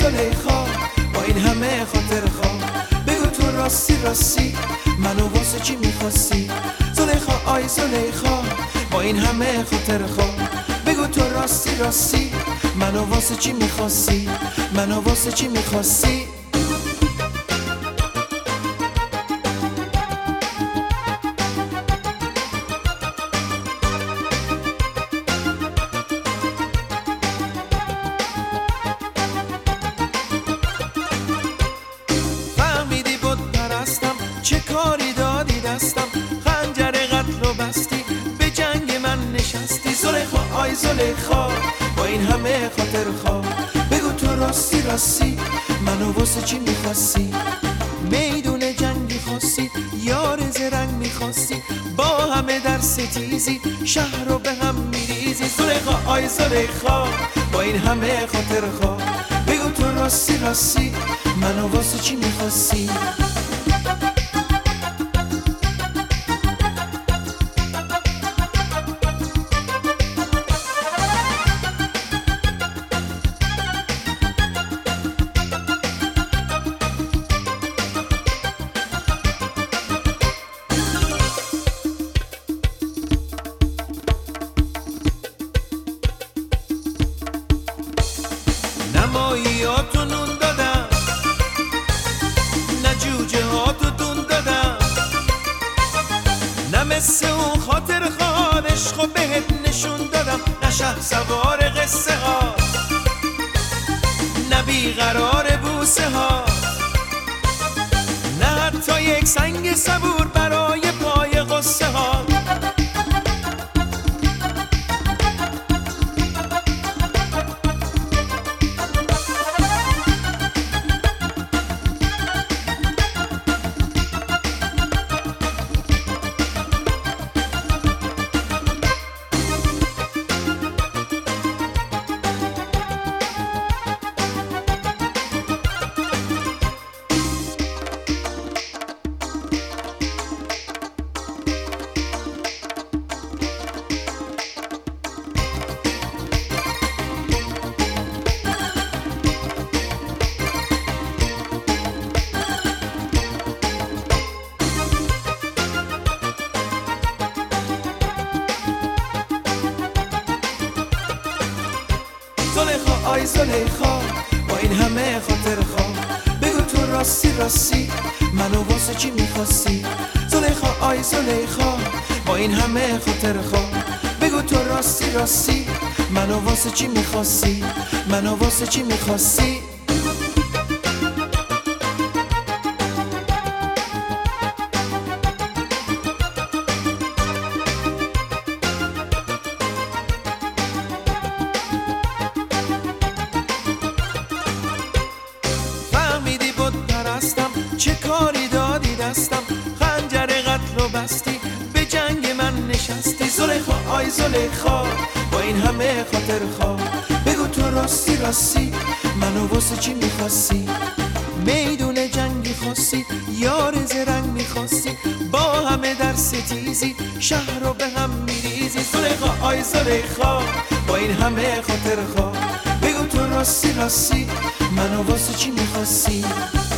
زلیخا با این همه خاطر خواه، بگو تو راستی راستی منو واسه چی میخواستی؟ زلیخا آی زلیخا با این همه خاطر خواه، بگو تو راستی راستی منو واسه چی میخواستی؟ منو واسه چی میخواستی؟ چه کاری دادی دستم، خنجر قتل و بستی به جنگ من نشستی. زلیخا آی زلیخا با این همه خاطر خواه، بگو تو راستی راستی منو واسه چی میخواستی؟ میدون جنگی خواستی، یار زرنگ میخواستی، با همه در ستیزی شهر رو به هم میریزی. زلیخا آی زلیخا با این همه خاطر خواه، بگو تو راستی راستی منو واسه چی میخواستی؟ نماییاتو نون دادم، نه جوجه هاتو دون دادم، نه مثل اون خاطر خواه عشقو بهت نشون دادم، نه شه سوار قصه ها، نه بیقرار بوسه ها، نه حتی یک سنگ صبور برای پای قصه ها. زلیخا آی زلیخا با این همه خاطر خواه، بگو تو راستی راستی منو واسه چی میخواستی؟ زلیخا آی زلیخا با این همه خاطر خواه، بگو تو راستی راستی منو واسه چی میخواستی؟ منو واسه چی میخواستی؟ چه کاری دادی دستم، خنجر قتل و بستی به جنگ من نشستی. زلیخا آی زلیخا با این همه خاطر خواه، بگو تو راستی راستی منو واسه چی میخواستی؟ میدون جنگی خواستی، یار زرنگ میخواستی، با همه در ستیزی شهر رو به هم میریزی. زلیخا آی زلیخا با این همه خاطر خواه، بگو تو راستی راستی منو واسه چی میخواستی؟